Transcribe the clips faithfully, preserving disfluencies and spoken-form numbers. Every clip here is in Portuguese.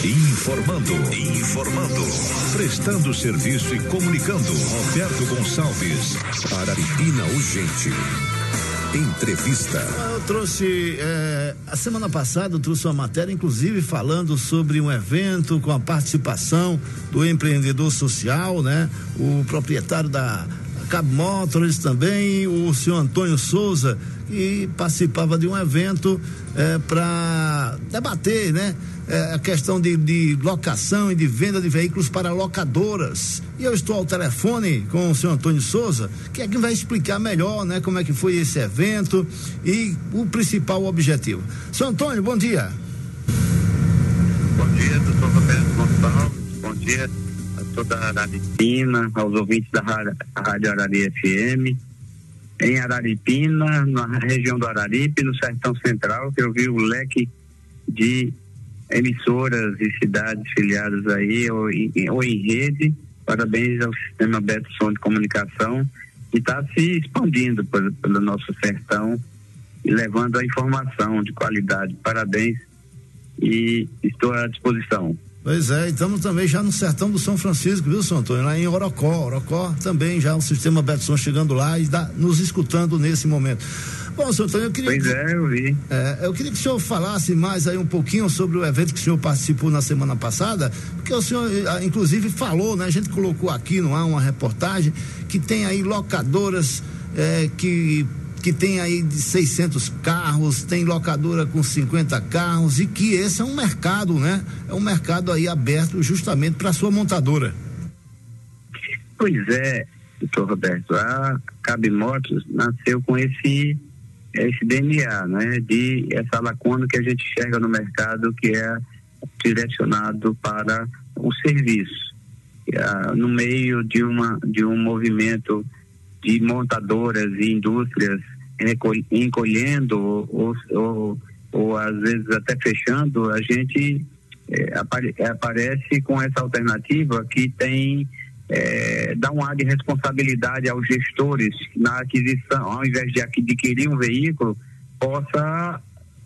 Informando, informando, prestando serviço e comunicando. Roberto Gonçalves, Araripina Urgente. Entrevista. Eu trouxe, é, a semana passada eu trouxe uma matéria, inclusive falando sobre um evento com a participação do empreendedor social, né? O proprietário da Cab Motors também, o senhor Antônio Souza, que participava de um evento é, para debater, né? É, a questão de, de locação e de venda de veículos para locadoras. E eu estou ao telefone com o senhor Antônio Souza, que é quem vai explicar melhor, né, como é que foi esse evento e o principal objetivo. Senhor Antônio, bom dia. Bom dia, doutor Roberto Gonçalves. Bom dia a toda a Araripina, aos ouvintes da Rádio Arari F M. Em Araripina, na região do Araripe, no Sertão Central, que eu vi o leque de emissoras e cidades filiadas aí ou em, ou em rede. Parabéns ao sistema Beto Som de Comunicação, que está se expandindo pelo, pelo nosso sertão e levando a informação de qualidade. Parabéns e estou à disposição. Pois é, estamos também já no sertão do São Francisco, viu, senhor Antônio? Lá em Orocó. Orocó também já o sistema Beto Som chegando lá e dá, nos escutando nesse momento. Bom, senhor Antônio, eu queria... Pois é, eu vi. É, eu queria que o senhor falasse mais aí um pouquinho sobre o evento que o senhor participou na semana passada, porque o senhor, inclusive, falou, né? A gente colocou aqui no ar uma reportagem que tem aí locadoras é, que... que tem aí de seiscentos carros, tem locadora com cinquenta carros e que esse é um mercado, né? É um mercado aí aberto justamente para a sua montadora. Pois é, doutor Roberto, a Cab Motors nasceu com esse, esse D N A, né? De essa lacuna que a gente enxerga no mercado, que é direcionado para o serviço. No meio de, uma, de um movimento de montadoras e indústrias encolhendo ou, ou, ou às vezes até fechando, a gente é, apare, aparece com essa alternativa que tem é, dá um ar de responsabilidade aos gestores na aquisição, ao invés de adquirir um veículo, possa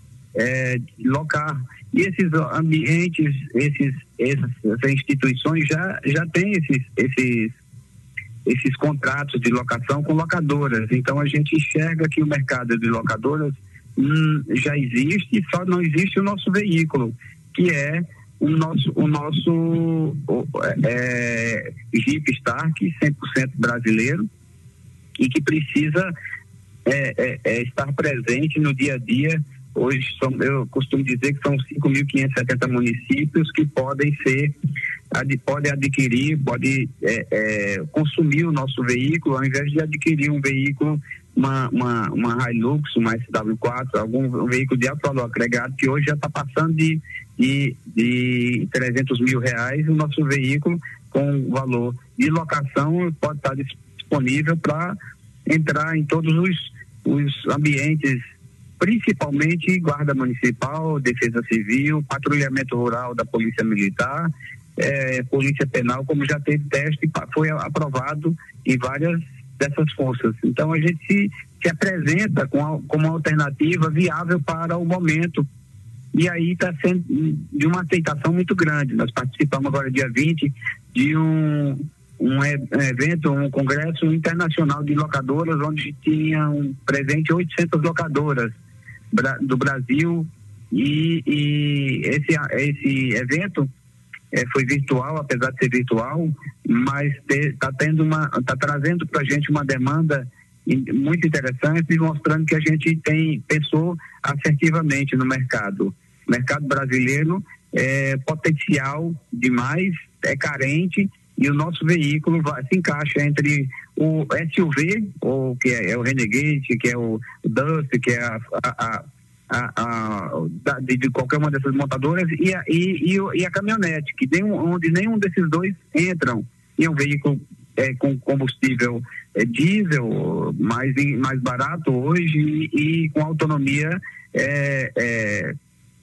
é, locar. E esses ambientes, esses, essas instituições já, já têm esses, esses esses contratos de locação com locadoras. Então a gente enxerga que o mercado de locadoras hum, já existe, só não existe o nosso veículo, que é o nosso, o nosso o, é, Jeep Stark cem por cento brasileiro e que precisa é, é, é, estar presente no dia a dia. Hoje são, eu costumo dizer que são cinco mil quinhentos e setenta municípios que podem ser Ad, pode adquirir, pode é, é, consumir o nosso veículo, ao invés de adquirir um veículo, uma, uma, uma Hilux, uma S W quatro, algum um veículo de alto valor agregado, que hoje já está passando de, de, de trezentos mil reais, o nosso veículo com valor de locação pode estar disponível para entrar em todos os, os ambientes, principalmente guarda municipal, defesa civil, patrulhamento rural da polícia militar, É, polícia penal, como já teve teste e foi aprovado em várias dessas forças. Então a gente se, se apresenta com a, como uma alternativa viável para o momento, e aí está sendo de uma aceitação muito grande. Nós participamos agora dia vinte de um, um evento, um congresso internacional de locadoras, onde tinham presente oitocentas locadoras do Brasil, e, e esse, esse evento É, foi virtual, apesar de ser virtual, mas está tendo uma, está trazendo para a gente uma demanda in, muito interessante, mostrando que a gente tem pensou assertivamente no mercado. O mercado brasileiro é potencial demais, é carente, e o nosso veículo vai, se encaixa entre o S U V, ou, que é, é o Renegade, que é o, o Dust, que é a, a, a A, a, de, de qualquer uma dessas montadoras, e a, e, e a caminhonete, que nenhum, onde nenhum desses dois entram. E é um veículo é, com combustível é, diesel, mais, mais barato hoje, e, e com autonomia é, é,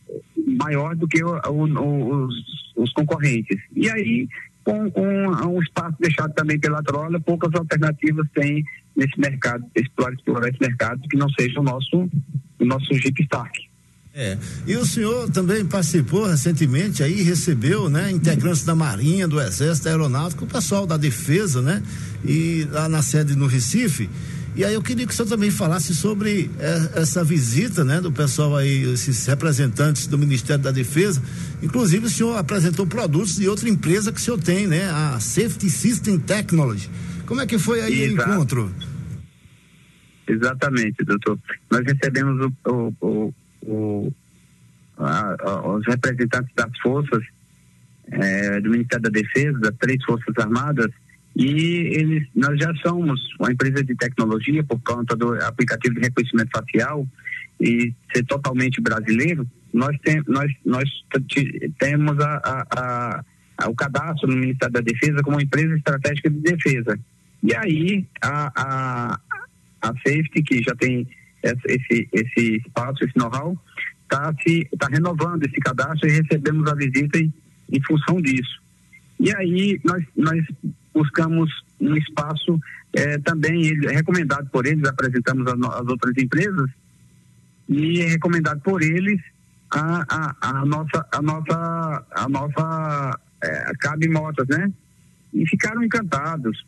maior do que o, o, os, os concorrentes. E aí, com, com um espaço deixado também pela trola, poucas alternativas tem nesse mercado, explorar, explorar esse mercado que não seja o nosso, o nosso Jeep Stark. É, e o senhor também participou recentemente aí, recebeu, né, integrantes da Marinha, do Exército, da Aeronáutica, o pessoal da Defesa, né, e lá na sede no Recife. E aí eu queria que o senhor também falasse sobre é, essa visita, né, do pessoal aí, esses representantes do Ministério da Defesa. Inclusive o senhor apresentou produtos de outra empresa que o senhor tem, né, a Safety System Technology. Como é que foi aí Exato. o encontro? Exatamente, doutor. Nós recebemos o, o, o, o a, a, os representantes das forças é, do Ministério da Defesa, das três Forças Armadas, e eles, nós já somos uma empresa de tecnologia por conta do aplicativo de reconhecimento facial e ser totalmente brasileiro. Nós, tem, nós, nós t- temos a, a, a, a, o cadastro no Ministério da Defesa como empresa estratégica de defesa. E aí a, a, a Safety, que já tem esse, esse espaço, esse know-how, está tá renovando esse cadastro e recebemos a visita em, em função disso. E aí nós, nós buscamos um espaço eh, também ele, recomendado por eles, apresentamos as outras empresas e é recomendado por eles a, a, a nossa a nossa a nossa eh, Cabe Motos, né? E ficaram encantados.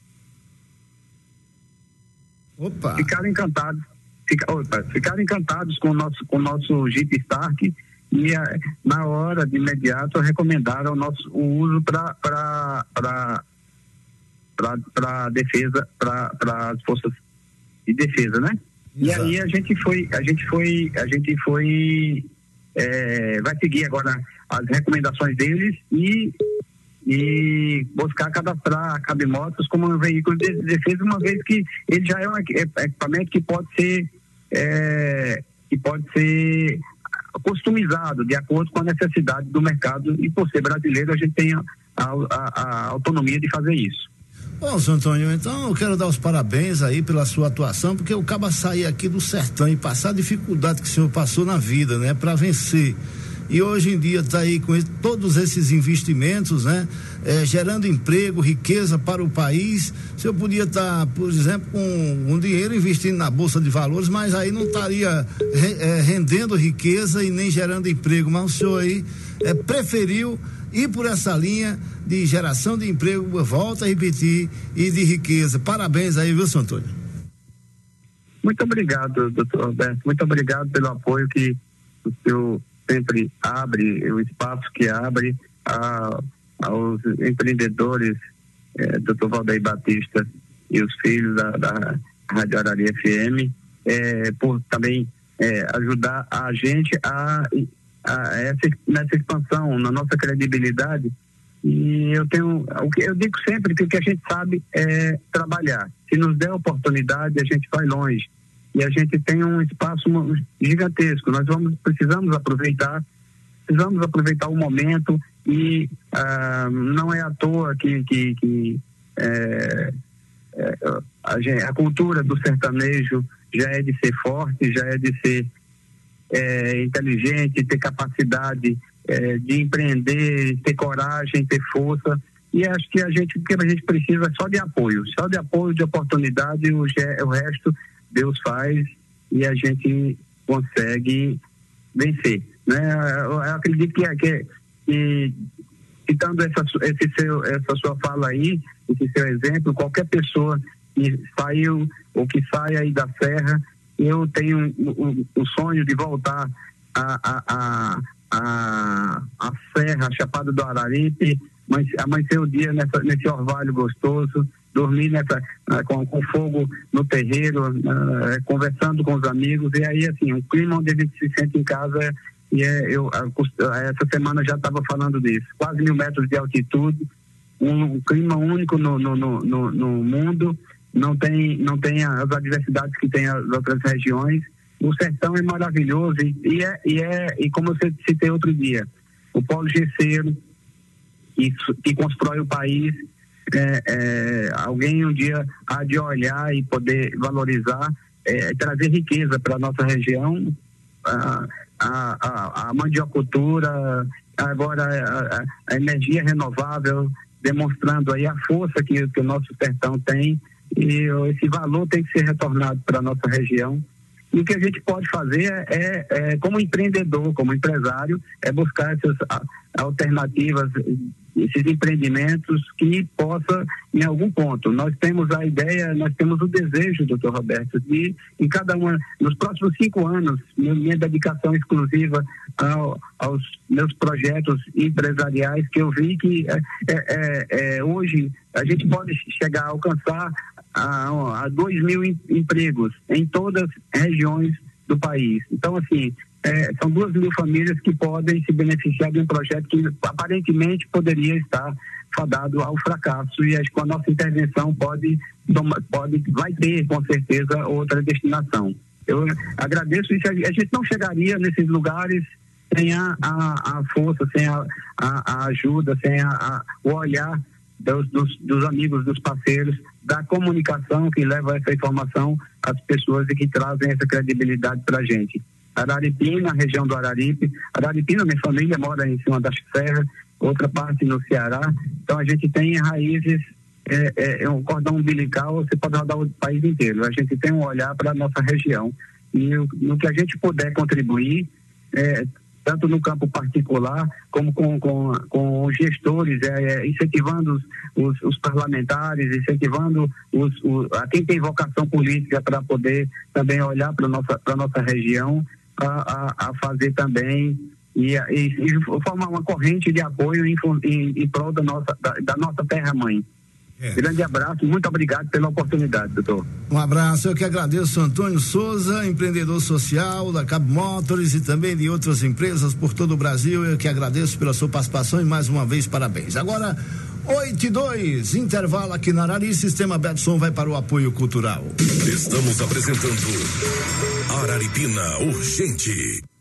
Opa. Ficaram encantados. Fica, opa, ficaram encantados com o nosso com o nosso Jeep Stark. E a, na hora, de imediato, recomendaram o, nosso, o uso para para defesa, para as forças de defesa, né? Exato. E aí a gente foi, a gente foi, a gente foi, é, vai seguir agora as recomendações deles e, e buscar cadastrar a Cabe Motos como um veículo de defesa, uma vez que ele já é um equipamento que pode ser, é, que pode ser customizado de acordo com a necessidade do mercado, e por ser brasileiro a gente tem a, a, a autonomia de fazer isso. Bom, senhor Antônio, então eu quero dar os parabéns aí pela sua atuação, porque o caba sair aqui do sertão e passar a dificuldade que o senhor passou na vida, né, para vencer. E hoje em dia está aí com todos esses investimentos, né? É, gerando emprego, riqueza para o país. O senhor podia estar, tá, por exemplo, com um dinheiro investindo na Bolsa de Valores, mas aí não estaria é, rendendo riqueza e nem gerando emprego. Mas o senhor aí é, preferiu ir por essa linha de geração de emprego, volta a repetir, e de riqueza. Parabéns aí, viu, senhor Antônio? Muito obrigado, doutor Roberto. Muito obrigado pelo apoio que o senhor sempre abre, o espaço que abre a, aos empreendedores, eh, doutor Valdeir Batista e os filhos da, da Rádio Araria F M, eh, por também eh, ajudar a gente a, a essa, nessa expansão, na nossa credibilidade. E eu tenho, o que eu digo sempre, que o que a gente sabe é trabalhar. Se nos der oportunidade, a gente vai longe. E a gente tem um espaço gigantesco. Nós vamos, precisamos aproveitar, precisamos aproveitar o momento, e ah, não é à toa que, que, que é, é, a, a cultura do sertanejo já é de ser forte, já é de ser é, inteligente, ter capacidade é, de empreender, ter coragem, ter força. E acho que a gente, o que a gente precisa é só de apoio, só de apoio, de oportunidade. O, o resto Deus faz e a gente consegue vencer, né? Eu, eu acredito que, que, que citando essa, esse seu, essa sua fala aí, esse seu exemplo, qualquer pessoa que saiu ou que saia aí da serra, eu tenho o, o, o sonho de voltar a, a, a, a, a serra, a Chapada do Araripe, mas amanhecer o dia nessa, nesse orvalho gostoso, dormir nessa, com, com fogo no terreiro, uh, conversando com os amigos, e aí assim, um clima onde a gente se sente em casa. E é, eu, essa semana já estava falando disso, quase mil metros de altitude, um, um clima único no, no, no, no, no mundo, não tem, não tem as adversidades que tem as outras regiões. O sertão é maravilhoso, e, e, é, e, é, e como eu citei outro dia, o polo gesseiro que, que constrói o país. É, é, alguém um dia há de olhar e poder valorizar, é, trazer riqueza para a nossa região, a, a, a, a mandiocultura, agora a, a energia renovável, demonstrando aí a força que, que o nosso sertão tem, e esse valor tem que ser retornado para a nossa região. E o que a gente pode fazer é, é, é como empreendedor, como empresário, é buscar essas a, alternativas, esses empreendimentos que possa, em algum ponto, nós temos a ideia, nós temos o desejo, doutor Roberto, de em cada uma, nos próximos cinco anos, minha dedicação exclusiva ao, aos meus projetos empresariais, que eu vi que é, é, é, hoje a gente pode chegar a alcançar a, a dois mil empregos em todas as regiões do país. Então, assim, É, são duas mil famílias que podem se beneficiar de um projeto que aparentemente poderia estar fadado ao fracasso, e acho que com a nossa intervenção pode, pode, vai ter com certeza outra destinação. Eu agradeço isso, a gente não chegaria nesses lugares sem a, a, a força, sem a, a, a ajuda, sem a, a, o olhar dos, dos, dos amigos, dos parceiros, da comunicação que leva essa informação às pessoas e que trazem essa credibilidade para a gente. Araripina, região do Araripe. Araripina, minha família mora em cima das serras, outra parte no Ceará. Então a gente tem raízes, é, é, é um cordão umbilical, você pode rodar o país inteiro. A gente tem um olhar para a nossa região. E o, no que a gente puder contribuir, é, tanto no campo particular, como com, com, com os gestores, é, incentivando os, os, os parlamentares, incentivando os, os, a quem tem vocação política para poder também olhar para a nossa, para nossa região, A, a, a fazer também e, e, e formar uma corrente de apoio em, em, em prol da nossa, da, da nossa terra-mãe. É. Grande abraço, muito obrigado pela oportunidade, doutor. Um abraço, eu que agradeço, Antônio Souza, empreendedor social da Cab Motors e também de outras empresas por todo o Brasil. Eu que agradeço pela sua participação e mais uma vez parabéns. Agora, oito e dois, intervalo aqui na Arari, Sistema Betson vai para o apoio cultural. Estamos apresentando Araripina Urgente.